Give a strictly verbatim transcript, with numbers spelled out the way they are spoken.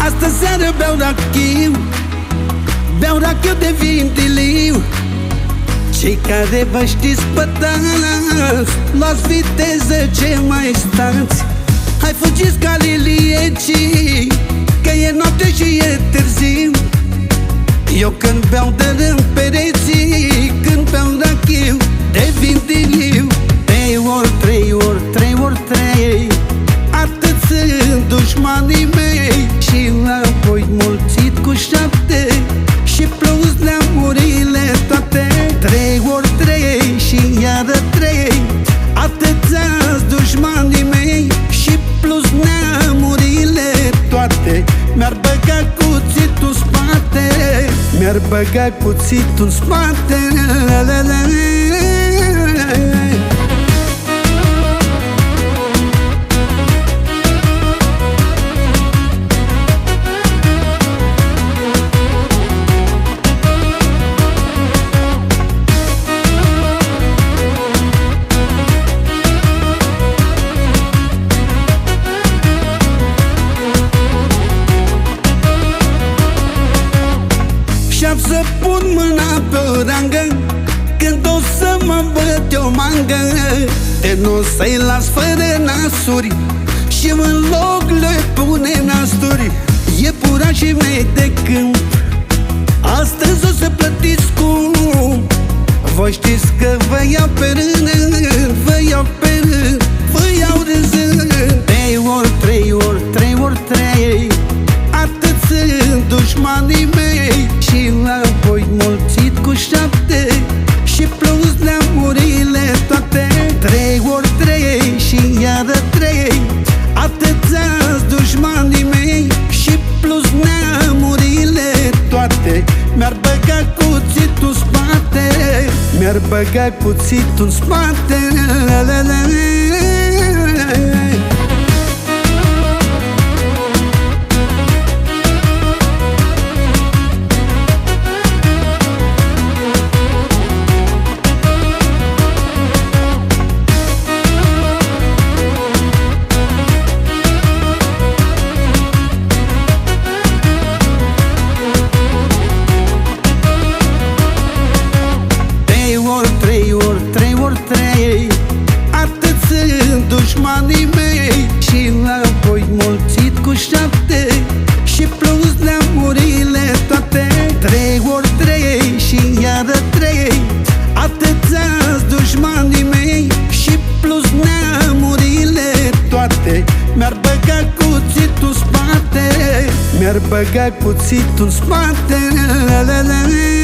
Astă seară beau rachiu, beau rachiu de vin de liu. Cei care vă știți pătați, luați viteză ce mai stați. Hai fugiți ca liliecii, că e noapte și e târziu. Eu când beau de rând pereții, când beau rachiu de vin de liu. Trei ori, trei ori, trei ori, trei, atât sunt dușmanii mei. Și apoi mulțit cu șapte și plus neamurile toate. Trei ori trei și iară trei, atâția-s dușmanii mei. Și plus neamurile toate. Mi-ar băga cuțitul în spate, mi-ar băga cuțitul în spate. Și-am să pun mâna pe o rangă când o să mă văd eu mangă. De nu să-i las fără nasuri și în loc le pune nasturi. Iepurașii mei de câmp astăzi o să plătiți scump. Voi știți că vă iau pe rând, vă iau pe rând, vă iau râzând. Trei ori, trei ori, trei ori, trei, atât sunt dușmanii mei. Și apoi mulțit cu șapte și plus neamurile toate. Trei ori trei și iară trei, atâția-s dușmanii mei. Și plus neamurile toate. Mi-ar băga cuțitul în spate, mi-ar băga cuțitul în spate. Dușmanii mei și apoi mulțit cu șapte și plus neamurile toate. Trei ori trei și iară trei, atâția-s dușmanii mei. Și plus neamurile toate. Mi-ar băga cuțitul în spate, mi-ar băga cuțitul în spate.